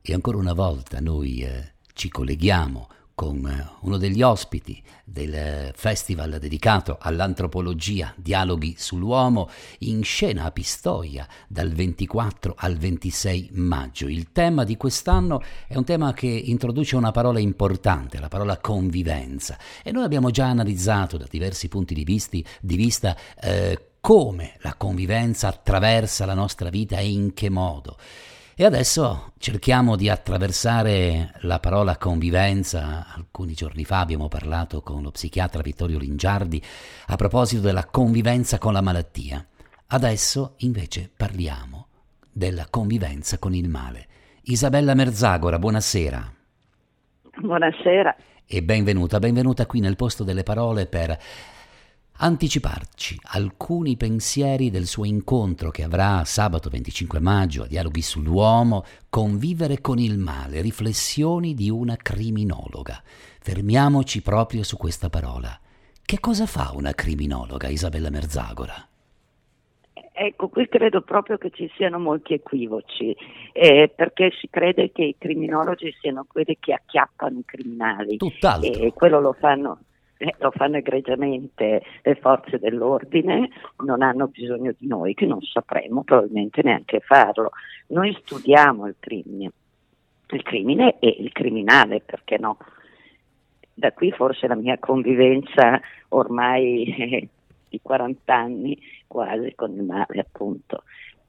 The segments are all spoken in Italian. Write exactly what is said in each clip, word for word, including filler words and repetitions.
E ancora una volta noi eh, ci colleghiamo con eh, uno degli ospiti del eh, festival dedicato all'antropologia Dialoghi sull'uomo, in scena a Pistoia dal ventiquattro al ventisei maggio. Il tema di quest'anno è un tema che introduce una parola importante, la parola convivenza, e noi abbiamo già analizzato da diversi punti di, visti, di vista eh, come la convivenza attraversa la nostra vita e in che modo. E adesso cerchiamo di attraversare la parola convivenza. Alcuni giorni fa abbiamo parlato con lo psichiatra Vittorio Lingiardi a proposito della convivenza con la malattia. Adesso invece parliamo della convivenza con il male. Isabella Merzagora, buonasera. Buonasera. E benvenuta, benvenuta qui nel posto delle parole per anticiparci alcuni pensieri del suo incontro che avrà sabato venticinque maggio a Dialoghi sull'uomo, Convivere con il male, riflessioni di una criminologa. Fermiamoci proprio su questa parola. Che cosa fa una criminologa, Isabella Merzagora? Ecco, qui credo proprio che ci siano molti equivoci, eh, perché si crede che i criminologi siano quelli che acchiappano i criminali. Tutt'altro. E quello lo fanno... Eh, lo fanno egregiamente le forze dell'ordine, non hanno bisogno di noi, che non sapremo probabilmente neanche farlo. Noi studiamo il crimine, il crimine e il criminale, perché no? Da qui forse la mia convivenza ormai eh, di quaranta anni quasi con il male, appunto.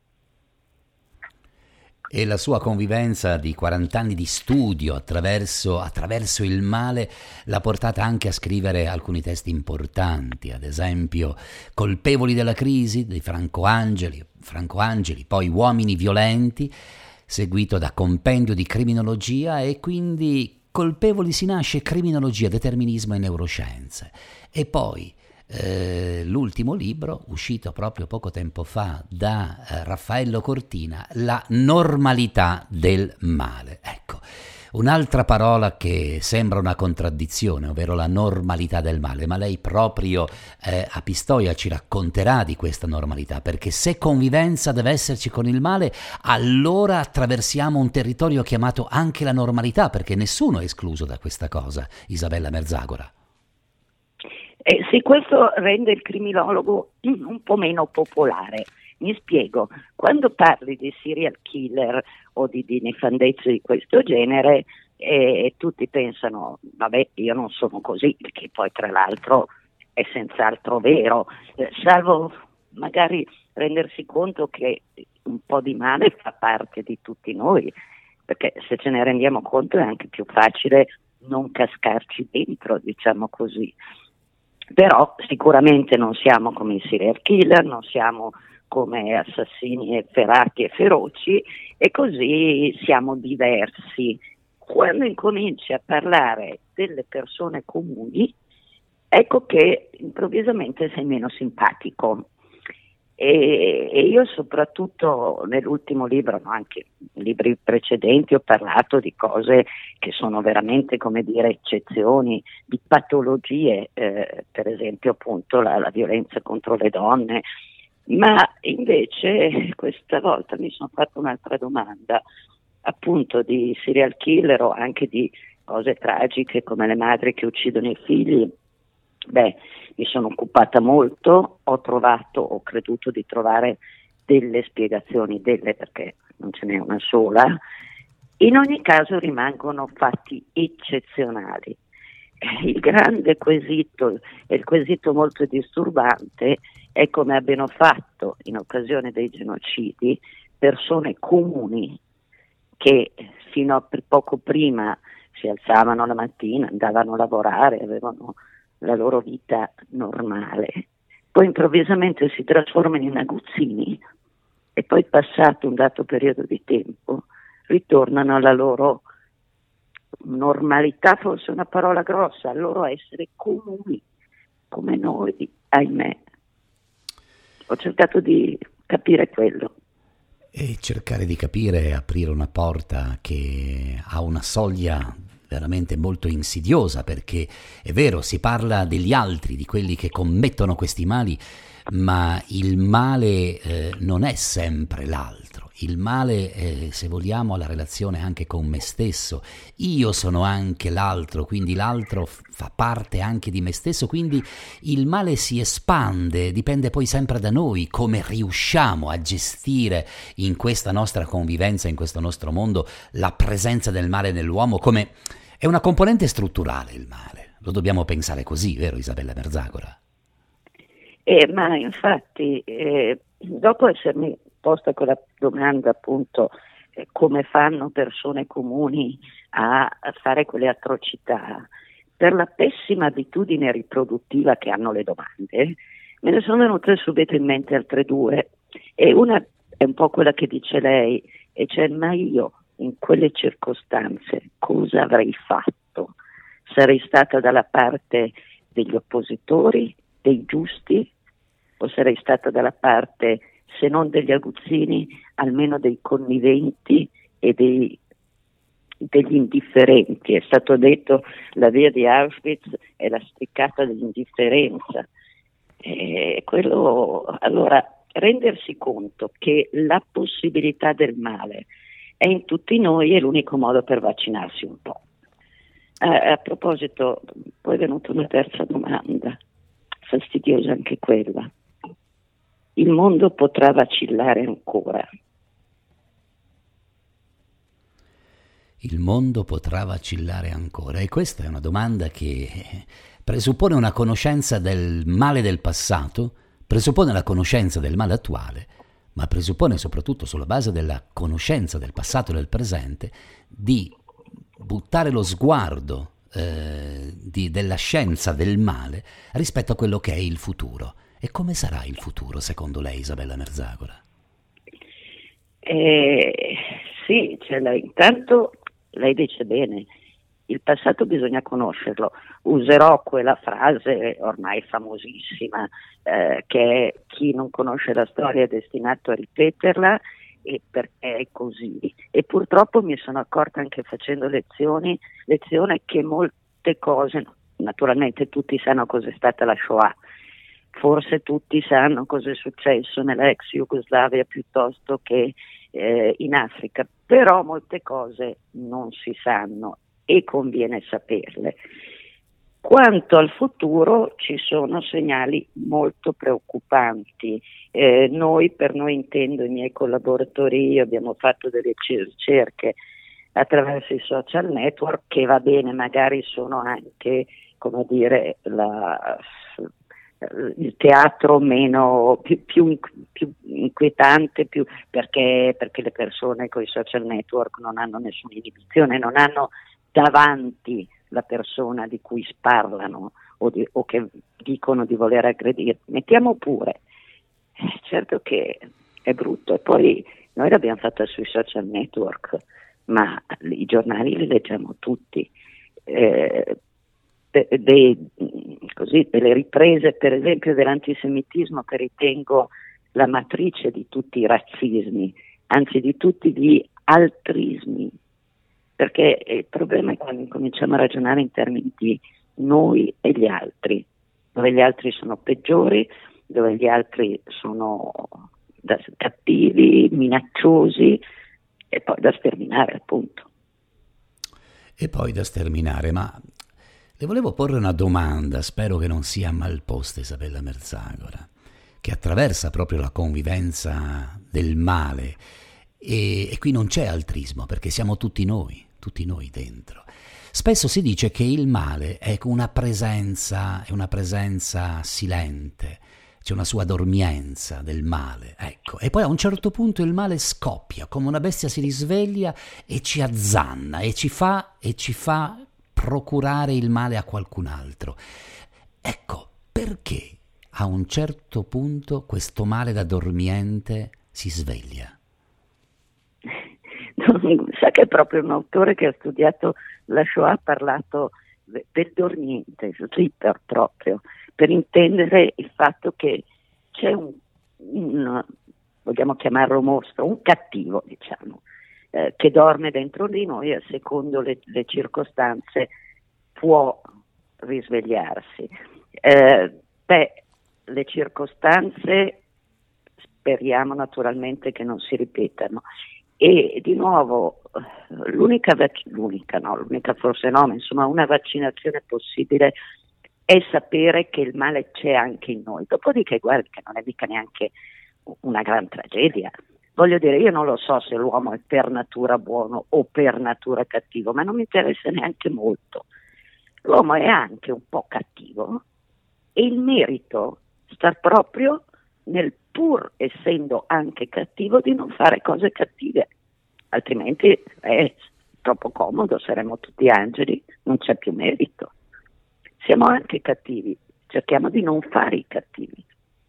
E la sua convivenza di quaranta anni di studio attraverso, attraverso il male l'ha portata anche a scrivere alcuni testi importanti, ad esempio Colpevoli della crisi di Franco Angeli, Franco Angeli, poi Uomini violenti, seguito da Compendio di criminologia, e quindi Colpevoli si nasce, criminologia, determinismo e neuroscienze. E poi Eh, l'ultimo libro, uscito proprio poco tempo fa da eh, Raffaello Cortina, La normalità del male. Ecco, un'altra parola che sembra una contraddizione, ovvero la normalità del male, ma lei proprio eh, a Pistoia ci racconterà di questa normalità, perché se convivenza deve esserci con il male, allora attraversiamo un territorio chiamato anche la normalità, perché nessuno è escluso da questa cosa, Isabella Merzagora. Eh, sì, questo rende il criminologo un po' meno popolare. Mi spiego, quando parli di serial killer o di, di nefandezze di questo genere, eh, tutti pensano, vabbè, io non sono così, perché poi tra l'altro è senz'altro vero, eh, salvo magari rendersi conto che un po' di male fa parte di tutti noi, perché se ce ne rendiamo conto è anche più facile non cascarci dentro, diciamo così. Però sicuramente non siamo come i serial killer, non siamo come assassini efferati e feroci, e così siamo diversi. Quando incominci a parlare delle persone comuni, ecco che improvvisamente sei meno simpatico. E, e io soprattutto nell'ultimo libro, ma anche in libri precedenti, ho parlato di cose che sono veramente, come dire, eccezioni, di patologie, eh, per esempio appunto la, la violenza contro le donne, ma invece questa volta mi sono fatta un'altra domanda, appunto di serial killer o anche di cose tragiche come le madri che uccidono i figli. Beh, mi sono occupata molto, ho trovato, ho creduto di trovare delle spiegazioni, delle perché non ce n'è una sola. In ogni caso rimangono fatti eccezionali. Il grande quesito, e il quesito molto disturbante, è come abbiano fatto in occasione dei genocidi persone comuni che fino a poco prima si alzavano la mattina, andavano a lavorare, avevano la loro vita normale, poi improvvisamente si trasformano in aguzzini e poi, passato un dato periodo di tempo, ritornano alla loro normalità, forse una parola grossa, al loro essere comuni come noi, ahimè. Ho cercato di capire quello. E cercare di capire è aprire una porta che ha una soglia veramente molto insidiosa, perché è vero, si parla degli altri, di quelli che commettono questi mali, ma il male eh, non è sempre l'altro. Il male, eh, se vogliamo, ha la relazione anche con me stesso. Io sono anche l'altro, quindi l'altro f- fa parte anche di me stesso, quindi il male si espande, dipende poi sempre da noi, come riusciamo a gestire in questa nostra convivenza, in questo nostro mondo, la presenza del male nell'uomo, come è una componente strutturale il male. Lo dobbiamo pensare così, vero Isabella Merzagora? Eh, ma infatti, eh, dopo essermi posta quella domanda appunto eh, come fanno persone comuni a, a fare quelle atrocità, per la pessima abitudine riproduttiva che hanno le domande, me ne sono venute subito in mente altre due, e una è un po' quella che dice lei, e cioè: ma io in quelle circostanze cosa avrei fatto? Sarei stata dalla parte degli oppositori, dei giusti, o sarei stata dalla parte, se non degli aguzzini, almeno dei conniventi e dei, degli indifferenti? È stato detto la via di Auschwitz è la striccata dell'indifferenza. E quello, allora, rendersi conto che la possibilità del male è in tutti noi è l'unico modo per vaccinarsi un po'. A, a proposito, poi è venuta una terza domanda, fastidiosa anche quella. Il mondo potrà vacillare ancora? Il mondo potrà vacillare ancora? E questa è una domanda che presuppone una conoscenza del male del passato, presuppone la conoscenza del male attuale, ma presuppone soprattutto, sulla base della conoscenza del passato e del presente, di buttare lo sguardo eh, di, della scienza del male rispetto a quello che è il futuro. E come sarà il futuro, secondo lei, Isabella Merzagora? Eh, sì, cioè, lei, intanto lei dice bene, il passato bisogna conoscerlo. Userò quella frase ormai famosissima, eh, che è: chi non conosce la storia è destinato a ripeterla, e perché è così. E purtroppo mi sono accorta, anche facendo lezioni, lezione che molte cose, naturalmente tutti sanno cos'è stata la Shoah, forse tutti sanno cosa è successo nella ex Jugoslavia piuttosto che eh, in Africa, però molte cose non si sanno e conviene saperle. Quanto al futuro ci sono segnali molto preoccupanti. Eh, noi, per noi intendo i miei collaboratori e io, abbiamo fatto delle ricerche attraverso i social network, che va bene, magari sono anche, come dire, la, il teatro meno più, più, più inquietante, più, perché, perché le persone con i social network non hanno nessuna inibizione, non hanno davanti la persona di cui parlano o, di, o che dicono di voler aggredire. Mettiamo pure, eh, certo che è brutto, e poi noi l'abbiamo fatta sui social network, ma i giornali li leggiamo tutti. Eh, de, de, così, delle riprese, per esempio, dell'antisemitismo, che ritengo la matrice di tutti i razzismi, anzi di tutti gli altrismi, perché il problema è quando cominciamo a ragionare in termini di noi e gli altri, dove gli altri sono peggiori, dove gli altri sono da, cattivi, minacciosi, e poi da sterminare, appunto. E poi da sterminare, ma le volevo porre una domanda, spero che non sia mal posta, Isabella Merzagora, che attraversa proprio la convivenza del male, e, e qui non c'è altrismo, perché siamo tutti noi, tutti noi dentro. Spesso si dice che il male è una presenza, è una presenza silente, c'è una sua dormienza del male, ecco, e poi a un certo punto il male scoppia, come una bestia si risveglia e ci azzanna e ci fa, e ci fa procurare il male a qualcun altro. Ecco, perché a un certo punto questo male da dormiente si sveglia? Sa che è proprio un autore che ha studiato la Shoah, ha parlato del dormiente, sleeper proprio, per intendere il fatto che c'è un, un vogliamo chiamarlo mostro, un cattivo, diciamo, eh, che dorme dentro di noi, e secondo le, le circostanze può risvegliarsi. Eh, beh, le circostanze speriamo naturalmente che non si ripetano. E di nuovo l'unica, vac- l'unica no, l'unica forse no, ma insomma una vaccinazione possibile è sapere che il male c'è anche in noi. Dopodiché guarda che non è mica neanche una gran tragedia. Voglio dire, io non lo so se l'uomo è per natura buono o per natura cattivo, ma non mi interessa neanche molto. L'uomo è anche un po' cattivo e il merito sta proprio nel, pur essendo anche cattivo, di non fare cose cattive, altrimenti è troppo comodo, saremmo tutti angeli, non c'è più merito. Siamo anche cattivi, cerchiamo di non fare i cattivi.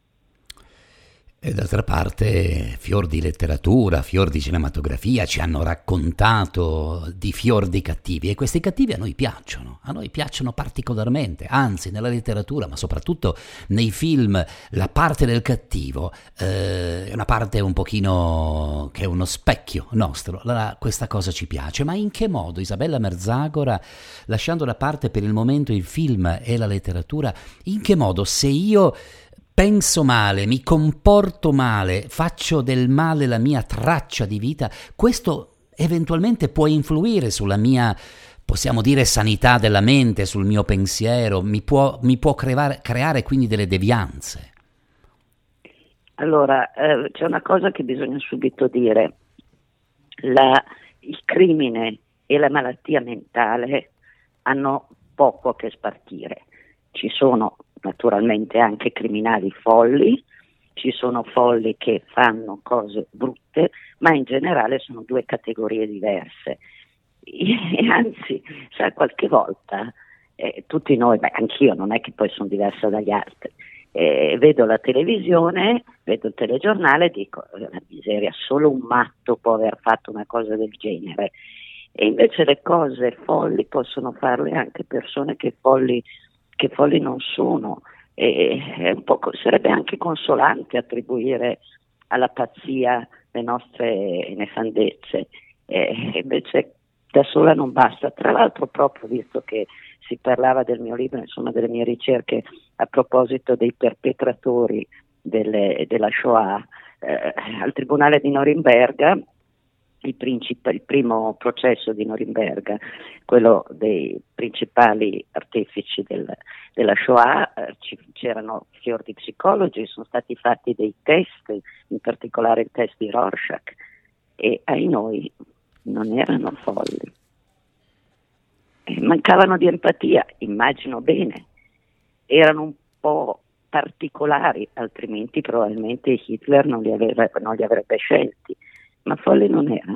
E d'altra parte fior di letteratura, fior di cinematografia ci hanno raccontato di fior di cattivi, e questi cattivi a noi piacciono, a noi piacciono particolarmente, anzi nella letteratura, ma soprattutto nei film, la parte del cattivo eh, è una parte un pochino che è uno specchio nostro. Allora questa cosa ci piace. Ma in che modo Isabella Merzagora, lasciando da parte per il momento il film e la letteratura, in che modo, se io penso male, mi comporto male, faccio del male la mia traccia di vita, questo eventualmente può influire sulla mia, possiamo dire, sanità della mente, sul mio pensiero, mi può, mi può creare, creare quindi delle devianze? Allora, eh, c'è una cosa che bisogna subito dire. La, il crimine e la malattia mentale hanno poco a che spartire. Ci sono naturalmente anche criminali folli, ci sono folli che fanno cose brutte, ma in generale sono due categorie diverse. E anzi, sai, qualche volta eh, tutti noi, beh, anch'io non è che poi sono diversa dagli altri, eh, vedo la televisione, vedo il telegiornale e dico, la miseria, solo un matto può aver fatto una cosa del genere. E invece le cose folli possono farle anche persone che folli che folli non sono, e è un po', sarebbe anche consolante attribuire alla pazzia le nostre nefandezze, e invece da sola non basta. Tra l'altro, proprio visto che si parlava del mio libro, insomma delle mie ricerche a proposito dei perpetratori delle, della Shoah, eh, al Tribunale di Norimberga, Il, princip- il primo processo di Norimberga, quello dei principali artefici del, della Shoah, eh, ci, c'erano fior di psicologi, sono stati fatti dei test, in particolare il test di Rorschach, e ai noi non erano folli, e mancavano di empatia, immagino bene, erano un po' particolari, altrimenti probabilmente Hitler non li, aveva, non li avrebbe scelti. Ma folli non erano.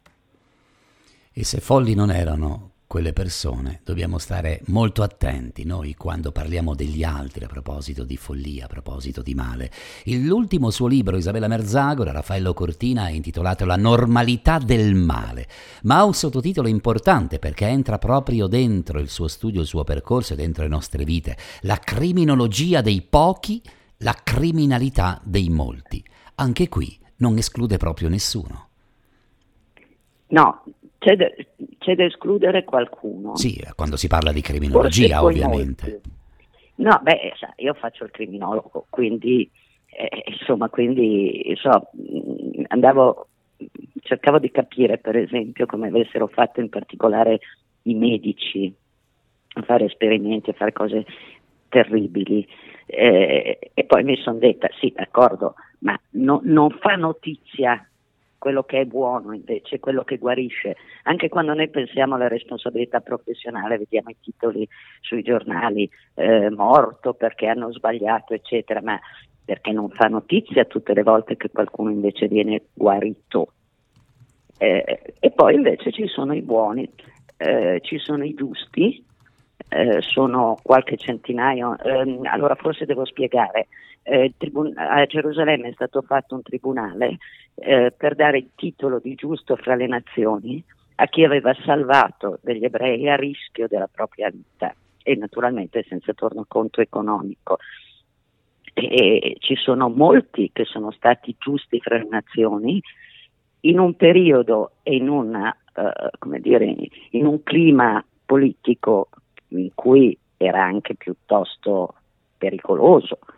E se folli non erano quelle persone, dobbiamo stare molto attenti noi quando parliamo degli altri a proposito di follia, a proposito di male. L'ultimo suo libro, Isabella Merzagora, Raffaello Cortina, è intitolato La normalità del male, ma ha un sottotitolo importante perché entra proprio dentro il suo studio, il suo percorso e dentro le nostre vite: la criminologia dei pochi, la criminalità dei molti. Anche qui non esclude proprio nessuno. No, c'è da, c'è da escludere qualcuno. Sì, quando si parla di criminologia, ovviamente. Molti. No, beh, sa, io faccio il criminologo, quindi eh, insomma, quindi so, andavo, cercavo di capire, per esempio, come avessero fatto in particolare i medici a fare esperimenti, a fare cose terribili, eh, e poi mi sono detta, sì, d'accordo, ma no, non fa notizia quello che è buono, invece quello che guarisce. Anche quando noi pensiamo alla responsabilità professionale, vediamo i titoli sui giornali, eh, morto perché hanno sbagliato, eccetera, ma perché non fa notizia tutte le volte che qualcuno invece viene guarito. Eh, e poi invece ci sono i buoni, eh, ci sono i giusti, eh, sono qualche centinaio, eh, allora forse devo spiegare. Eh, tribun- a Gerusalemme è stato fatto un tribunale eh, per dare il titolo di giusto fra le nazioni a chi aveva salvato degli ebrei a rischio della propria vita e naturalmente senza tornaconto economico. E, e ci sono molti che sono stati giusti fra le nazioni in un periodo e in una, uh, come dire, in un clima politico in cui era anche piuttosto pericoloso.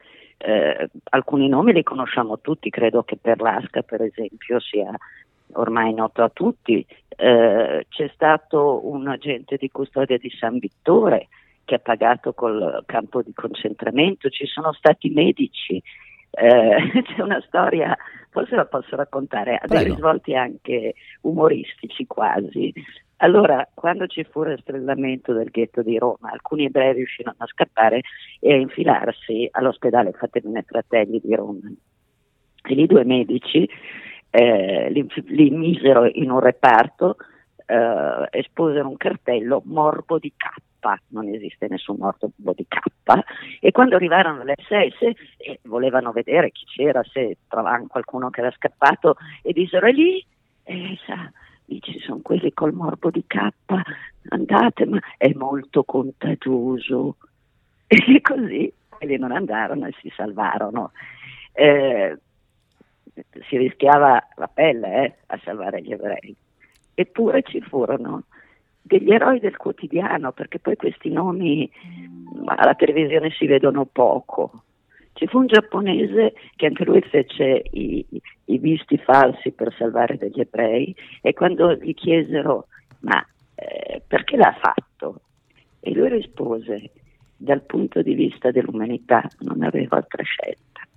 Eh, alcuni nomi li conosciamo tutti, credo che Perlasca per esempio sia ormai noto a tutti. Eh, c'è stato un agente di custodia di San Vittore che ha pagato col campo di concentramento, ci sono stati medici, eh, c'è una storia, forse la posso raccontare, ha dei risvolti anche umoristici quasi. Allora, quando ci fu il rastrellamento del ghetto di Roma, alcuni ebrei riuscirono a scappare e a infilarsi all'ospedale Fratelli Fratelli di Roma. E lì due medici eh, li, li misero in un reparto, eh, esposero un cartello morbo di K, non esiste nessun morbo di K, e quando arrivarono le esse esse eh, volevano vedere chi c'era, se trovavano qualcuno che era scappato, e dissero: è lì, eh, sa, lì ci sono quelli col morbo di K, andate, ma è molto contagioso. E così quelli non andarono e si salvarono. Eh, si rischiava la pelle eh, a salvare gli ebrei, eppure ci furono degli eroi del quotidiano, perché poi questi nomi alla televisione si vedono poco. Ci fu un giapponese che anche lui fece i, i visti falsi per salvare degli ebrei, e quando gli chiesero: ma eh, perché l'ha fatto? E lui rispose: dal punto di vista dell'umanità non avevo altra scelta.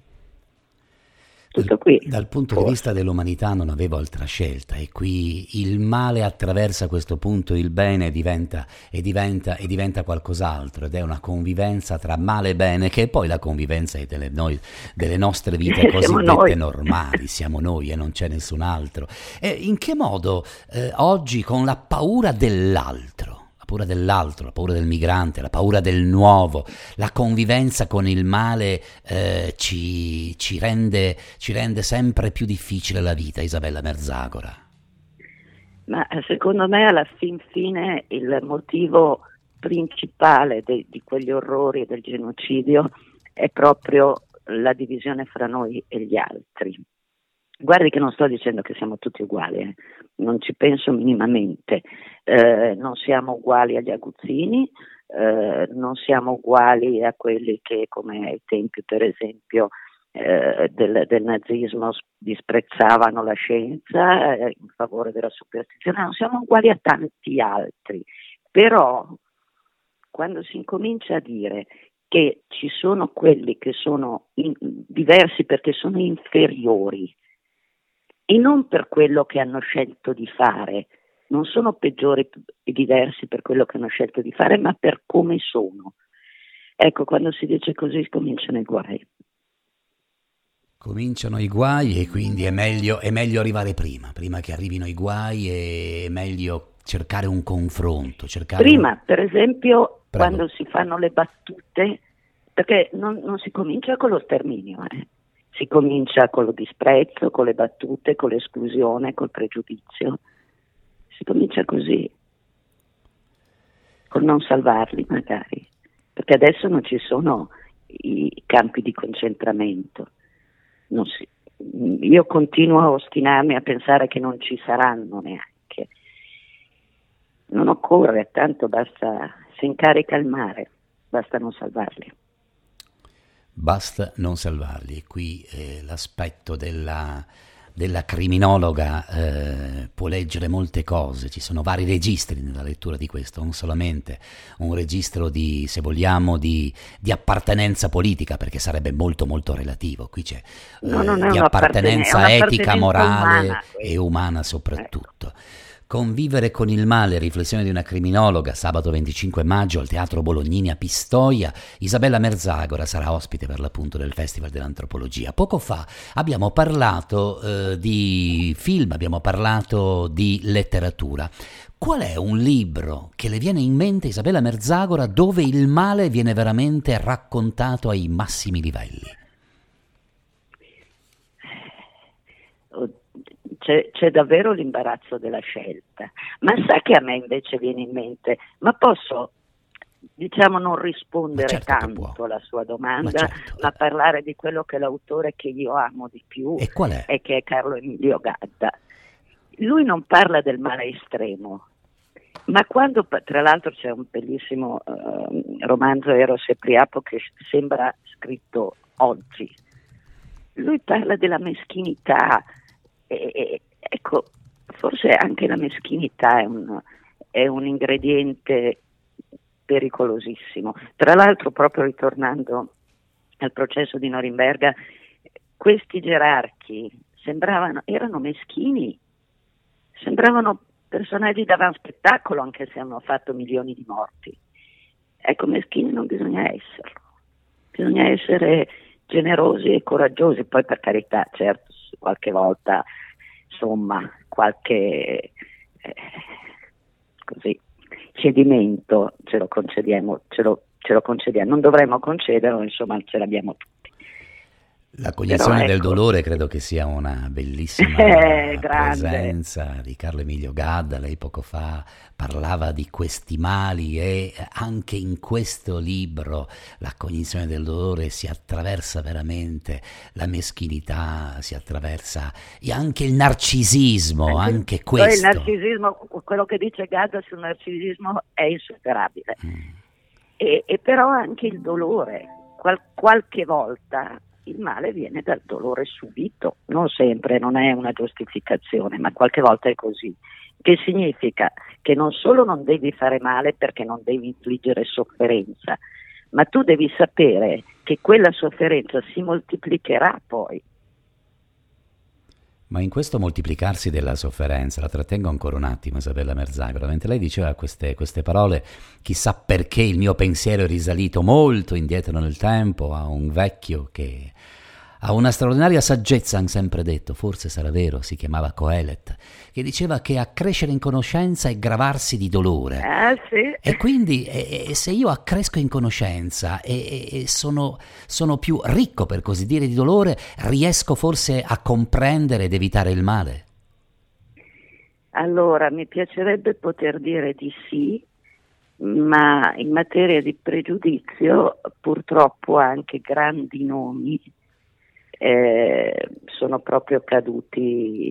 Tutto qui. Dal punto Forse. di vista dell'umanità non avevo altra scelta, e qui il male attraversa questo punto il bene diventa e diventa e diventa qualcos'altro, ed è una convivenza tra male e bene, che è poi la convivenza delle, noi, delle nostre vite cosiddette normali, siamo noi e non c'è nessun altro. E in che modo eh, oggi, con la paura dell'altro, la paura dell'altro, la paura del migrante, la paura del nuovo, la convivenza con il male eh, ci, ci, rende, ci rende sempre più difficile la vita, Isabella Merzagora? Ma secondo me alla fin fine il motivo principale de, di quegli orrori del genocidio è proprio la divisione fra noi e gli altri. Guardi che non sto dicendo che siamo tutti uguali, eh. Non ci penso minimamente, eh, non siamo uguali agli aguzzini, eh, non siamo uguali a quelli che, come ai tempi per esempio eh, del, del nazismo, disprezzavano la scienza eh, in favore della superstizione, non siamo uguali a tanti altri, però quando si incomincia a dire che ci sono quelli che sono in, diversi perché sono inferiori, e non per quello che hanno scelto di fare, non sono peggiori e diversi per quello che hanno scelto di fare, ma per come sono. Ecco, quando si dice così cominciano i guai. Cominciano i guai, e quindi è meglio, è meglio arrivare prima, prima che arrivino i guai, è meglio cercare un confronto. Cercare prima, un... per esempio, Prego. Quando si fanno le battute, perché non, non si comincia con lo sterminio, eh. Si comincia con lo disprezzo, con le battute, con l'esclusione, col pregiudizio. Si comincia così, con non salvarli magari, perché adesso non ci sono i campi di concentramento. Non si, io continuo a ostinarmi a pensare che non ci saranno neanche. Non occorre, tanto basta, si incarica il mare, basta non salvarli. Basta non salvarli. E qui eh, l'aspetto della, della criminologa eh, può leggere molte cose, ci sono vari registri nella lettura di questo, non solamente un registro di, se vogliamo, di, di appartenenza politica, perché sarebbe molto molto relativo, qui c'è eh, no, non è di appartenenza etica, morale umana, e umana soprattutto. Ecco. Convivere con il male, riflessione di una criminologa, sabato venticinque maggio al Teatro Bolognini a Pistoia. Isabella Merzagora sarà ospite per l'appunto del Festival dell'Antropologia. Poco fa abbiamo parlato eh, di film, abbiamo parlato di letteratura. Qual è un libro che le viene in mente, Isabella Merzagora, dove il male viene veramente raccontato ai massimi livelli? C'è, c'è davvero l'imbarazzo della scelta, ma sa che a me invece viene in mente, ma posso, diciamo, non rispondere certo tanto alla sua domanda, ma, certo. ma parlare di quello che è l'autore che io amo di più, e qual è? E che è Carlo Emilio Gadda. Lui non parla del male estremo, ma quando, tra l'altro c'è un bellissimo uh, romanzo Eros e Priapo che sembra scritto oggi. Lui parla della meschinità, e, e, ecco, forse anche la meschinità è un, è un ingrediente pericolosissimo. Tra l'altro, proprio ritornando al processo di Norimberga, questi gerarchi sembravano, erano meschini, sembravano personaggi d'avanzpettacolo, anche se hanno fatto milioni di morti. Ecco, meschini non bisogna esserlo, bisogna essere generosi e coraggiosi. Poi, per carità, certo, qualche volta, insomma, qualche eh, così cedimento ce lo concediamo, ce lo, ce lo concediamo, non dovremmo concederlo, insomma, ce l'abbiamo tutti. La cognizione Però, del ecco, dolore credo che sia una bellissima eh, presenza di Carlo Emilio Gadda. Lei poco fa parlava di questi mali e anche in questo libro la cognizione del dolore si attraversa veramente, la meschinità si attraversa, e anche il narcisismo, anche, anche questo. Il narcisismo, quello che dice Gadda sul narcisismo è insuperabile. Mm. E, e però anche il dolore, Qual, qualche volta il male viene dal dolore subito, non sempre, non è una giustificazione, ma qualche volta è così, che significa che non solo non devi fare male perché non devi infliggere sofferenza, ma tu devi sapere che quella sofferenza si moltiplicherà poi. Ma in questo moltiplicarsi della sofferenza, la trattengo ancora un attimo, Isabella Merzagora, mentre lei diceva queste, queste parole, chissà perché il mio pensiero è risalito molto indietro nel tempo a un vecchio che ha una straordinaria saggezza, hanno sempre detto, forse sarà vero, si chiamava Coelet, che diceva che accrescere in conoscenza è gravarsi di dolore. Ah, sì. E quindi e, e se io accresco in conoscenza e, e sono, sono più ricco, per così dire, di dolore, riesco forse a comprendere ed evitare il male? Allora, mi piacerebbe poter dire di sì, ma in materia di pregiudizio purtroppo anche grandi nomi Eh, sono proprio caduti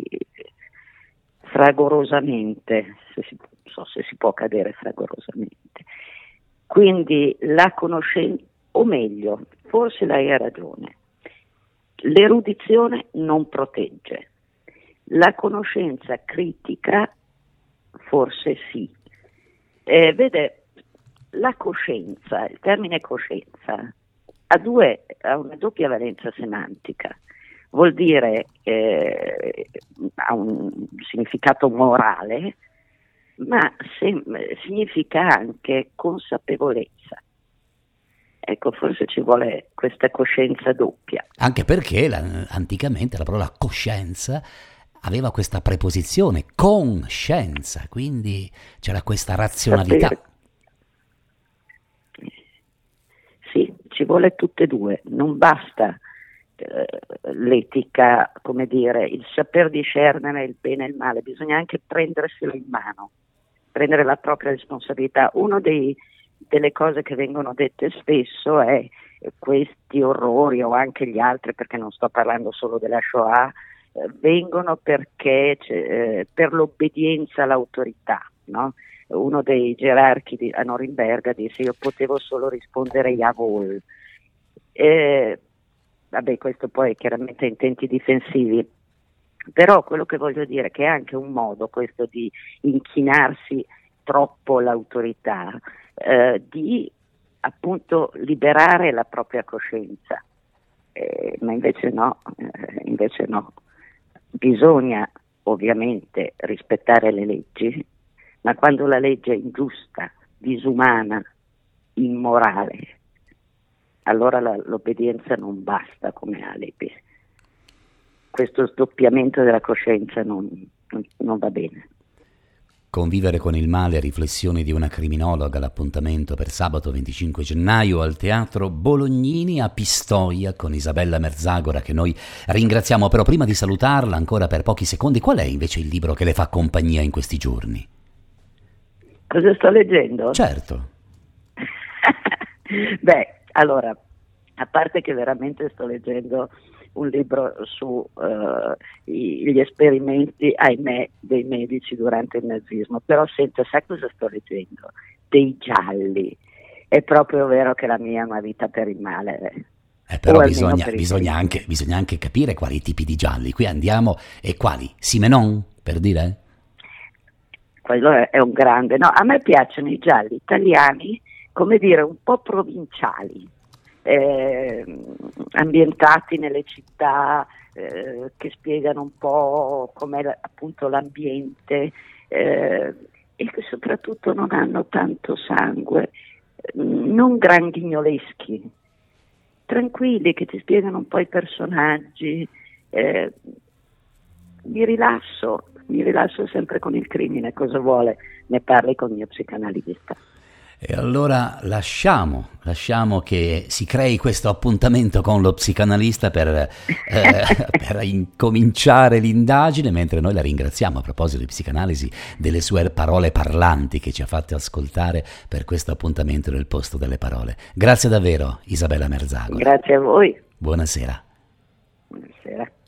fragorosamente, se si, non so se si può cadere fragorosamente. Quindi la conoscenza, o meglio, forse lei ha ragione, l'erudizione non protegge, la conoscenza critica forse sì. Eh, vede, la coscienza, il termine coscienza, Ha, due, ha una doppia valenza semantica, vuol dire eh, ha un significato morale, ma se, significa anche consapevolezza. Ecco, forse ci vuole questa coscienza doppia. Anche perché la, anticamente la parola coscienza aveva questa preposizione, conscienza, quindi c'era questa razionalità. Sapere. Sì, ci vuole tutte e due, non basta eh, l'etica, come dire, il saper discernere il bene e il male, bisogna anche prenderselo in mano, prendere la propria responsabilità. Una delle cose che vengono dette spesso è questi orrori o anche gli altri, perché non sto parlando solo della Shoah, eh, vengono perché eh, per l'obbedienza all'autorità, no? Uno dei gerarchi di, a Norimberga disse: io potevo solo rispondere jawohl. Eh, vabbè, questo poi chiaramente intenti difensivi, però quello che voglio dire è che è anche un modo questo di inchinarsi troppo all'autorità, eh, di appunto liberare la propria coscienza, eh, ma invece no, eh, invece no, bisogna ovviamente rispettare le leggi, ma quando la legge è ingiusta, disumana, immorale, allora la, l'obbedienza non basta come alibi. Questo sdoppiamento della coscienza non, non, non va bene. Convivere con il male, riflessioni di una criminologa, l'appuntamento per sabato venticinque gennaio al Teatro Bolognini a Pistoia con Isabella Merzagora, che noi ringraziamo. Però prima di salutarla ancora per pochi secondi, qual è invece il libro che le fa compagnia in questi giorni? Cosa sto leggendo? Certo. Beh, allora, a parte che veramente sto leggendo un libro su uh, gli esperimenti, ahimè, dei medici durante il nazismo, però senta, sa cosa sto leggendo? Dei gialli. È proprio vero che la mia è una vita per il male. Eh, però bisogna, bisogna, anche, bisogna anche capire quali tipi di gialli. Qui andiamo, e quali? Simenon, per dire? Quello è, è un grande. No, a me piacciono i gialli italiani, come dire, un po' provinciali, eh, ambientati nelle città, eh, che spiegano un po' com'è la, appunto l'ambiente, eh, e che soprattutto non hanno tanto sangue, non grandinoleschi, tranquilli, che ti spiegano un po' i personaggi. Eh, mi rilasso, mi rilasso sempre con il crimine, cosa vuole? Ne parli con il mio psicanalista. E allora lasciamo, lasciamo che si crei questo appuntamento con lo psicanalista per, eh, per incominciare l'indagine, mentre noi la ringraziamo, a proposito di psicanalisi, delle sue parole parlanti che ci ha fatto ascoltare per questo appuntamento del Posto delle Parole. Grazie davvero, Isabella Merzagora. Grazie a voi. Buonasera. Buonasera.